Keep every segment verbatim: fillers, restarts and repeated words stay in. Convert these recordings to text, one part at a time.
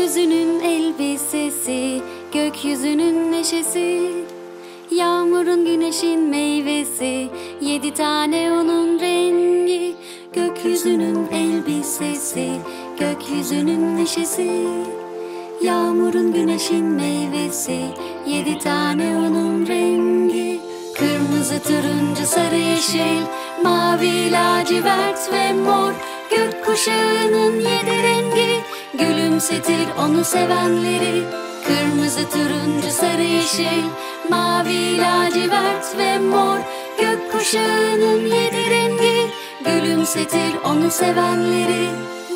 Gökyüzünün elbisesi, gökyüzünün neşesi, yağmurun güneşin meyvesi, yedi tane onun rengi. Gökyüzünün elbisesi, gökyüzünün neşesi, yağmurun güneşin meyvesi, yedi tane onun rengi. Kırmızı, turuncu, sarı, yeşil, mavi, lacivert ve mor. Gökkuşağının yedi rengi gülümsetir onu sevenleri. Kırmızı, turuncu, sarı, yeşil, mavi, lacivert ve mor. Gökkuşağının yedi rengi gülümsetir onu sevenleri.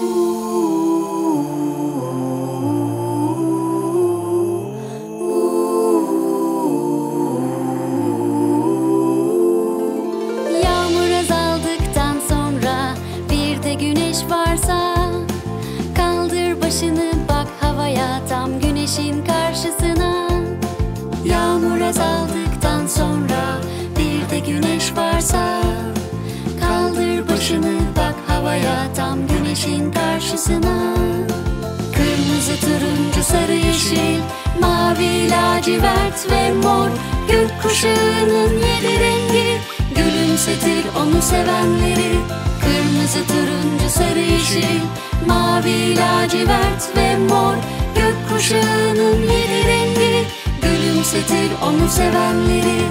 Yağmur azaldıktan sonra bir de güneş varsa, kaldır başını bak havaya, tam güneşin karşısına. Yağmur azaldıktan sonra bir de güneş varsa, kaldır başını bak havaya, tam güneşin karşısına. Kırmızı, turuncu, sarı, yeşil, mavi, lacivert ve mor. Gökkuşağının yedi rengi gülümsetir onu sevenleri. Kırmızı, turuncu, sarı, yeşil, mavi, lacivert ve mor. Gökkuşağının yedi rengi gülümsetir onu sevenleri.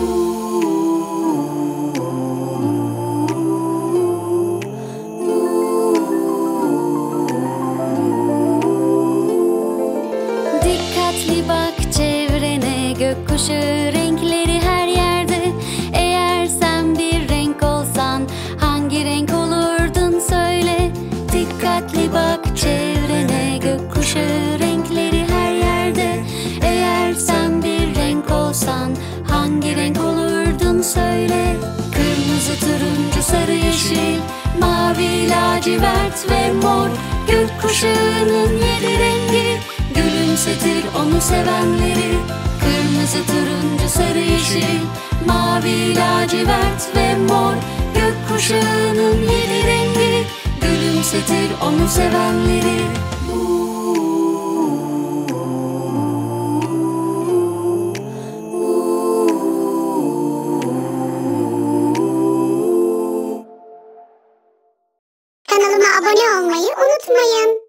Dikkatli bak çevrene, gökkuşağı renkleri her yerde. Eğer sen bir renk olsan hangi renk olurdun söyle. Dikkatli bak çevrene, gökkuşağı renkleri her yerde. Eğer sen bir renk olsan hangi renk olurdun söyle. Kırmızı, turuncu, sarı, yeşil, mavi, lacivert ve mor. Gökkuşağının yedi rengi gülümsetir onu sevenleri. Kırmızı, turuncu, sarı, yeşil, mavi, lacivert ve mor. Gökkuşağının yedi rengi gülümsetir onu sevenleri. Kanalıma abone olmayı unutmayın.